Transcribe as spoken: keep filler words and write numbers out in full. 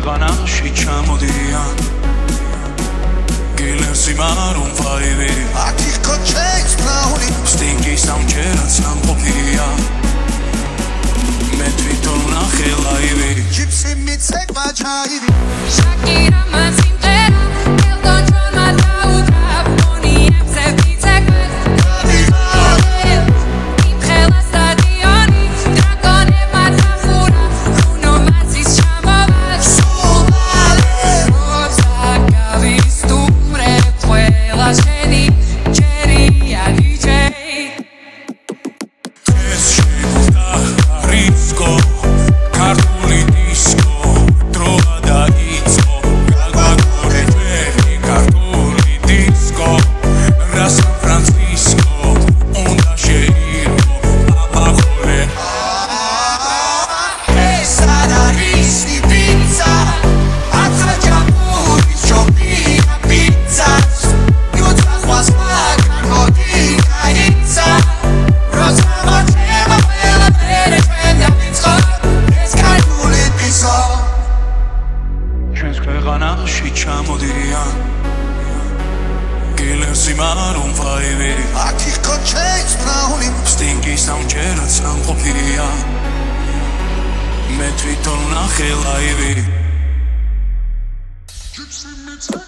ქვეყანაში ჩამოდიან გილერსი მარუნ ფაივი აქ იქ ჩეის ბრაუნი სტინგი სამჯერად სამყოფია მე თვითონ ნახე ლაივი ჯიპსი მიცეკვა ჩაივი შაკირა მასიმღერა ელტონ ჯონმა დაუკრა მონიებზე ვიცეკვა იმ ხელა სტადიონი დრაკონებმა დახურა ბრუნო მარსის ჩამოვა სულ როცა გავისტუმრებ ყველა შენი ჯერია დიჯეი ეს შეგვდა რისკო ქართული დისკო დროა დაიწყო გაგაგორე ჯერი ქართული დისკო რა სან ფრანცისკო უნდა შეირგო აბახოლე ეს არის პიცა აცრა ჯამური შოპია პიცა იუცა ხვას მაგოდი გაიცა როცა მოწევა ყველა ფერე ჩვენ დავიწყო ეს ქართული დისკო ჩვენს ქვეყანაში ჩამოდიან გილერსი მარუნ ფაივი აქ იქ ჩეის ბრაუნი სტინგი სამჯერად სამყოფია მე თვითონ ნახე ლაივი ჯიპსი მიცეკვა